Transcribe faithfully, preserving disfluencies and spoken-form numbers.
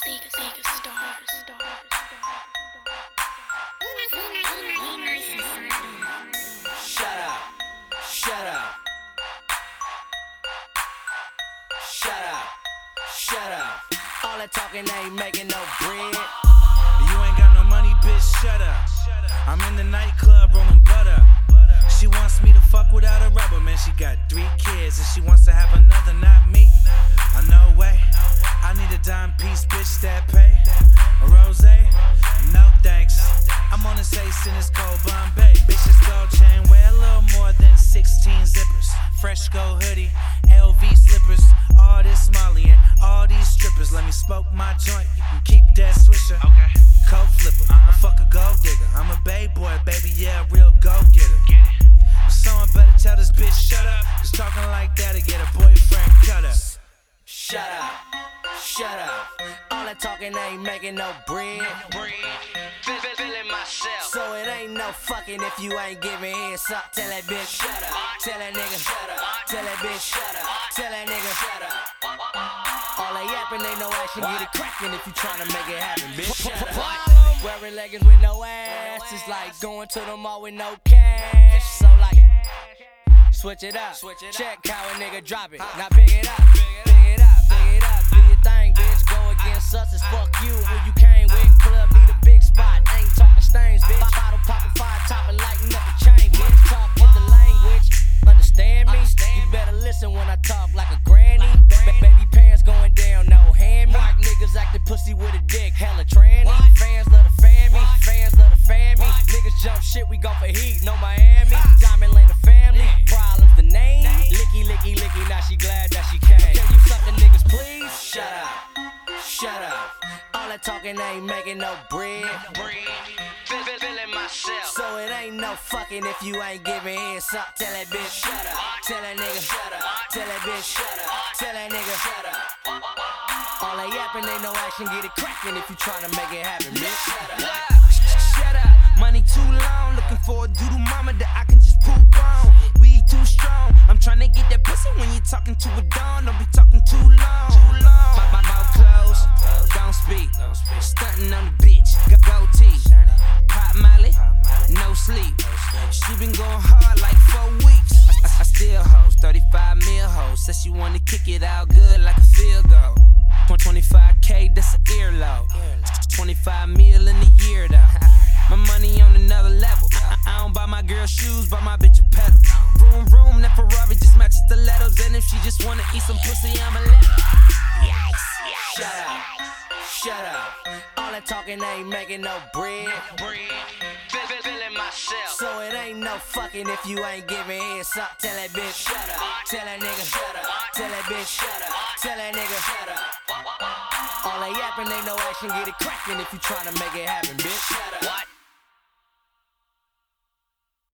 Shut up. Shut up. Shut up. Shut up. All that talking ain't making no bread. You ain't got no money, bitch, shut up. I'm in the nightclub rolling butter. She wants me to fuck without a rubber, man. She got three kids and she wants to have another, not me. Uh, no way. I need a dime piece, bitch, that pay. A rose, no thanks. I'm on this ace in this cold Bombay. Bitches gold chain, wear a little more than sixteen zippers. Fresh gold hoodie, L V slippers. All this Molly and all these strippers. Let me smoke my joint, you can keep that swisher. Okay. Coke flipper, I fuck a gold digger. I'm a bay boy, baby, yeah, a real gold getter. Get it. But someone better tell this bitch shut up, cause talking like that'll get a boyfriend cut up. Shut up. Shut up. All that talking ain't making no bread. Feeling myself. So it ain't no fucking if you ain't giving hands up. Tell that bitch shut up. Tell that nigga shut up. Tell that bitch shut up. Tell that nigga shut up. All that yapping ain't no action. Get it cracking if you tryna make it happen, bitch. Shut up. Wearing leggings with no ass. It's like going to the mall with no cash. So like, switch it up. Check how a nigga drop it. Now pick it up. Pick it up. Pick it up. Do your thing, bitch. Go against us as fuck you. Who you came with? Club need a big spot. Ain't talking stains, bitch. Bottle popping, fire topping, lighting up the chain, bitch. Talk with the language. Understand me? You better listen when I talk like a granny. Ba- baby pants going down, no hand me. Niggas acting pussy with a dick, hella tranny. Fans love to fan me. Fans love to fan me. Niggas jump shit, we go for heat. No Miami. Diamond Lane the family. Problems the name. Licky, licky, licky. Now she glad that she came. Can you suck the niggas, please? Shut up. Shut up. All that talking ain't making no bread. Feeling myself. So it ain't no fucking if you ain't giving hands up. Tell that bitch shut up. Tell that nigga shut up. Tell that bitch shut up. Tell that nigga shut up. All that yapping ain't no action. Get it cracking if you tryna make it happen, bitch. Shut up. Shut up. Money too long. Looking for a doodle mama that I can just poop on. We too strong. I'm tryna get that pussy when you talking to a dawn. Don't be talking too long. Too long. My, my mouth closed. Don't speak. Stunting on the bitch. Goatee. Pop Molly. No sleep. She been going hard like four weeks. I, I, I still hoes. thirty-five mil hoes. Says she wanna kick it out good like a field goal. twenty-five K, that's an earlobe. twenty-five mil in a year though. My money on another level. I, I don't buy my girl shoes, buy my bitch a pedal. Room, room, that Ferrari just matches stilettos. And if she just wanna eat some pussy, I'ma let her. Yikes, yikes. Shut up. Shut up. All that talking ain't making no bread. Feeling myself. So it ain't no fucking if you ain't giving hands up. Tell that bitch shut up. Tell that nigga shut up. Tell that bitch shut up. Tell that nigga shut up. All that yapping ain't no action. Get it cracking if you tryna make it happen, bitch. Shut up. What?